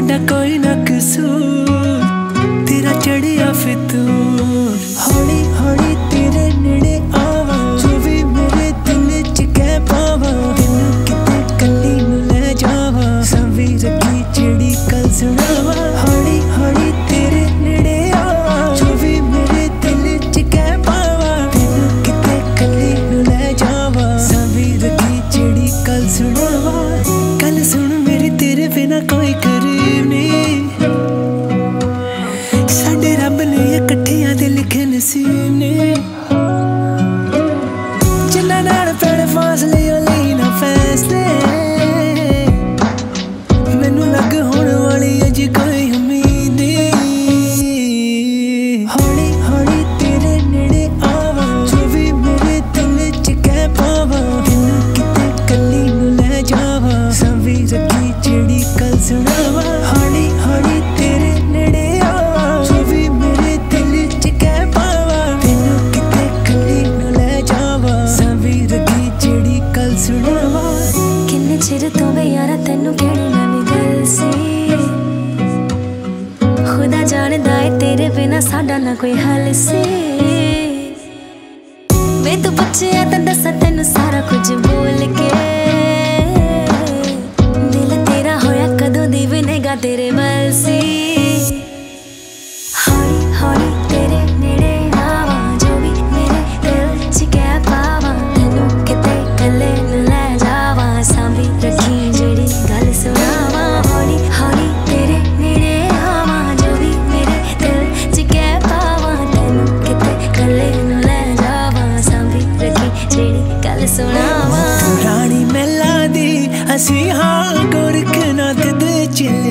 साडा कोई ना कसूर, तेरा चढ़िया फितूर। हौली हौली तेरे नेड़े आवा, जो भी मेरे दिल च कह पावा, तेनू किते कल्ली नू ले जावा, संवी रखी जेड़ी कल सुनावा। हौली हौली तेरे नेड़े आवा, जो भी मेरे दिल च कह पावा, तेनू किते कल्ली नू ले जावा, संवी रखी जेड़ी कल सुनावा। कल सुन मेरी तेरे बिना कोई करीब नहीं, साडे रब ने इकट्ठियां दे लिखे नसीब ने, जिन्ना नाल पैण फासले लेई ना फैसले, मैनू लग होण वाली अज कोई उम्मीद नहीं। हौली हौली तेरे नेड़े आवा, जो भी मेरे दिल च कह पावा, तेनू किते कल्ली नू ले जावा, संवी रखी जेड़ी कल सुनावा। हौली हौली तेरे नेड़े आवा, जो भी मेरे दिल च कह पावा, तेनू किते कल्ली नू ले जावा, संवी रखी जेड़ी कल सुनावा। किन्ने चिर तो वे यारा तेनू केड़ी नवीं गल सी, खुदा जानदा है तेरे बिना साडा ना कोई हल सी। वे तू पुछया तां दस्सां तेनू सारा कुछ बोल के, दिल तेरा होया कदों दी विनेगा तेरे वल सी। हौली हौली तेरे नेड़े आवा, जो भी मेरे दिल च कह पावा, तेनू किते कल्ले नू ले जावा, सांभी रखी जेड़ी गल सुनावा। हौली हौली तेरे नेड़े आवा, जो भी मेरे दिल च कह पावा, तेनू किते कल्ले नू ले जावा, सांभी रखी जेड़ी गल सुनावा। रानी मैला दी असी हाँ गोरखनाथ दे चिल्ले